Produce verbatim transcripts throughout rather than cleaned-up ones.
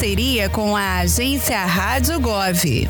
parceria com a agência Rádio Gov.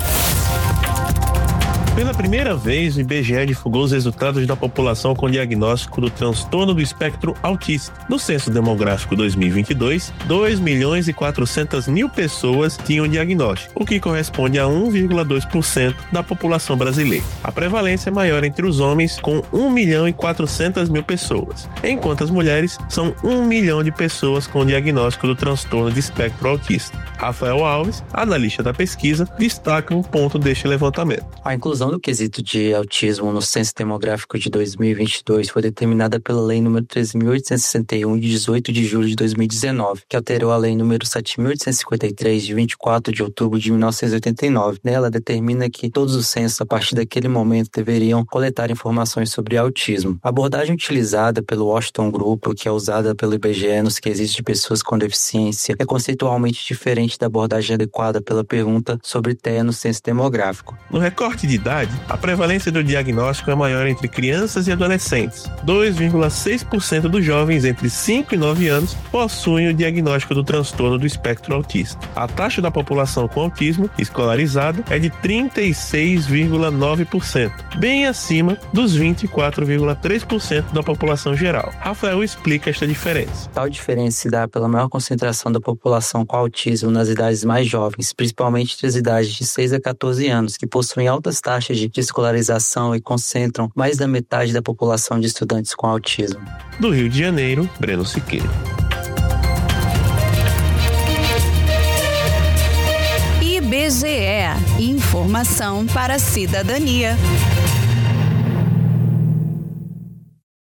Pela primeira vez, o I B G E divulgou os resultados da população com diagnóstico do transtorno do espectro autista. No Censo Demográfico dois mil e vinte e dois, dois milhões e quatrocentas mil pessoas tinham diagnóstico, o que corresponde a um vírgula dois por cento da população brasileira. A prevalência é maior entre os homens, com um milhão e quatrocentas mil pessoas, enquanto as mulheres são um milhão de pessoas com diagnóstico do transtorno de espectro autista. Rafael Alves, analista da pesquisa, destaca um ponto deste levantamento. A inclusão do quesito de autismo no Censo Demográfico de dois mil e vinte e dois foi determinada pela Lei número treze mil oitocentos e sessenta e um, de dezoito de julho de dois mil e dezenove, que alterou a Lei número sete mil oitocentos e cinquenta e três, de vinte e quatro de outubro de mil novecentos e oitenta e nove. Nela, determina que todos os censos, a partir daquele momento, deveriam coletar informações sobre autismo. A abordagem utilizada pelo Washington Group, que é usada pelo I B G E nos quesitos de pessoas com deficiência, é conceitualmente diferente da abordagem adequada pela pergunta sobre T E A no Censo Demográfico. No recorte de idade, a prevalência do diagnóstico é maior entre crianças e adolescentes. dois vírgula seis por cento dos jovens entre cinco e nove anos possuem o diagnóstico do transtorno do espectro autista. A taxa da população com autismo escolarizado é de trinta e seis vírgula nove por cento, bem acima dos vinte e quatro vírgula três por cento da população geral. Rafael explica esta diferença. Tal diferença se dá pela maior concentração da população com autismo nas idades mais jovens, principalmente entre as idades de seis a quatorze anos, que possuem altas taxas de escolarização e concentram mais da metade da população de estudantes com autismo. Do Rio de Janeiro, Breno Siqueira. I B G E. Informação para a cidadania.